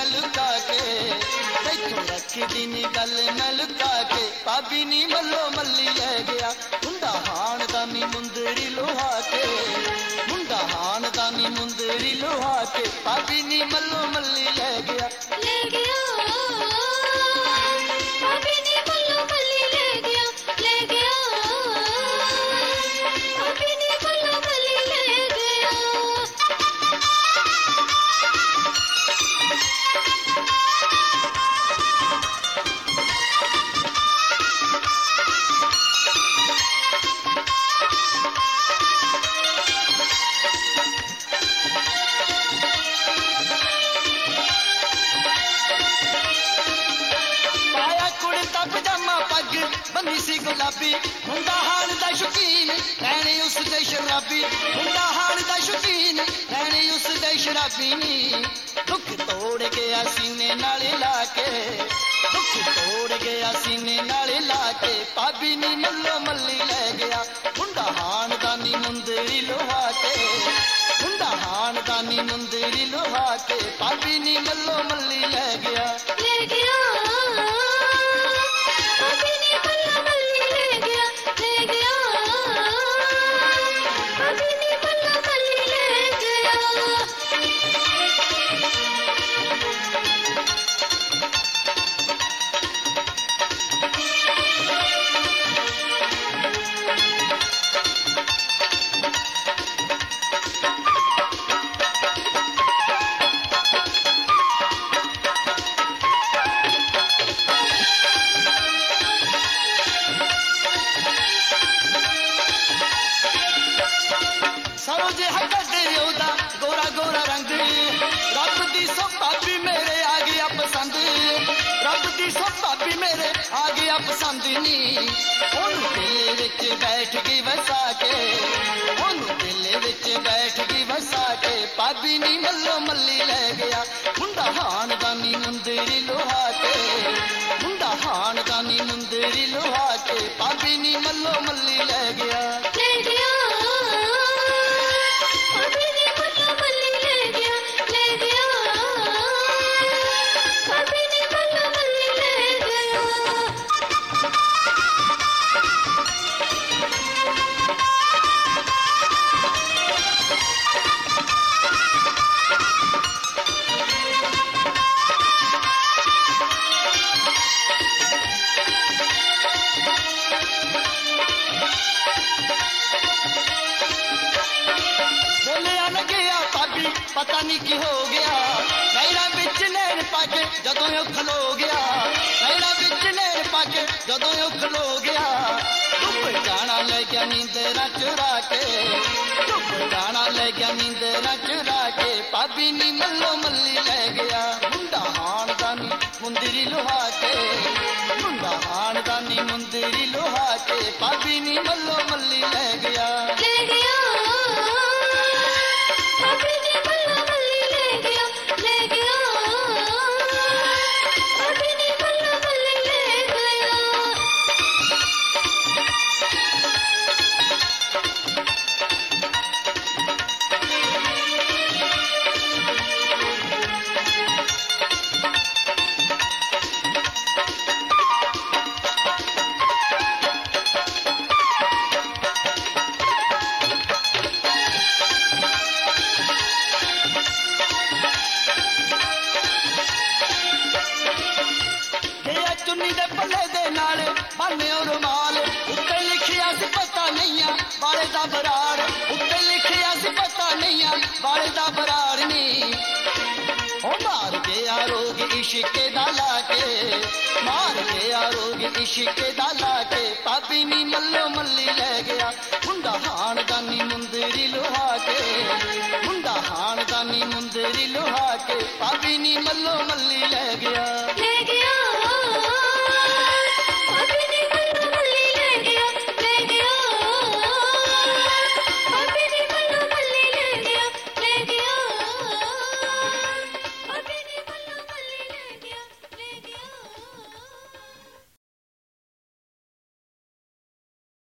मैं लुका के तैथों रखदी नी गल मैं लुका के भाभी नी मल्लो मल्ली ले गया मुंडा हाण दा नी मुंदरी लोहा के मुंडा हाण दा नी मुंदरी लोहा के भाभी नी मल्लो मल्ली ले गया भाभी नी मल्लो मल्ली ले गया भाभी नी मल्लो मल्ली ले गया बनी सी गुलाबी मुंडा हाण दा शौकीन रहने उस दे शराबी मुंडा हाण दा शौकीन रहने उस दे शराबी नी दुख तोड़ गया सीने नाल लाके दुख तोड़ गया सीने नाल लाके भाभी नी मल्लो मल्ली ले गया मुंडा हाण दा नी मुंदरी लोहा के मुंडा हाण दा नी मुंदरी लोहा के भाभी नी मल्लो मल्ली ले गया भाभी मेरे आ गया पसंद नी ओनू दिल विच बैठ गई वसा के ओनू दिल विच बैठ गई वसा के भाभी नी मल्लो मल्ली ले गया मुंडा हाण दा नी मुंदरी लोहा के मुंडा हाण दा नी मुंदरी लोहा के भाभी नी मल्लो मल्ली ले गया पता नहीं की हो गया नैना बिच नैन पाके जदों ओ खलो गया नैना बिच नैन पाके जदों ओ खलो गया चुप जाना ले गया नींदरा चुरा के चुप जाना ले गया नींदरा चुरा के भाभी नी मल्लो मल्ली ले गया मुंडा हाण दा नी मुंदरी लोहा के मुंडा हाण दा नी मुंदरी लोहा के भाभी नी मल्लो मल्ली ले गया बराड़ उत्ते लिखिया सी पता नहीं बाले दा बराड़ नी ओ मार गया रोग इश्क दा लाके मार गया रोग इश्क दा लाके भाभी नी मल्लो मल्ली ले गया मुंडा हाण दा नी मुंदरी लोहा के मुंडा हाण दा नी मुंदरी लोहा के भाभी नी मल्लो मल्ली ले गया